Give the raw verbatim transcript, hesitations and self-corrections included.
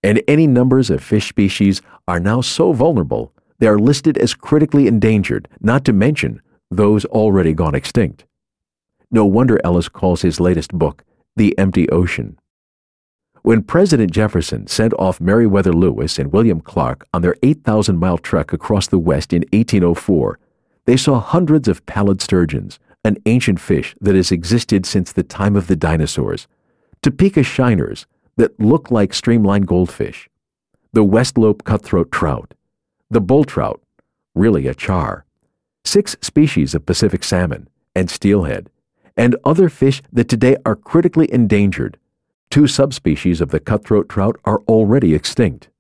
and any numbers of fish species are now so vulnerable they are listed as critically endangered, not to mention those already gone extinct. No wonder Ellis calls his latest book The Empty Ocean. When President Jefferson sent off Meriwether Lewis and William Clark on their eight thousand mile trek across the West in eighteen oh four, they saw hundreds of pallid sturgeons, an ancient fish that has existed since the time of the dinosaurs, Topeka shiners that look like streamlined goldfish, the Westlope cutthroat trout, the bull trout, really a char, six species of Pacific salmon and steelhead, and other fish that today are critically endangered. Two subspecies of the cutthroat trout are already extinct.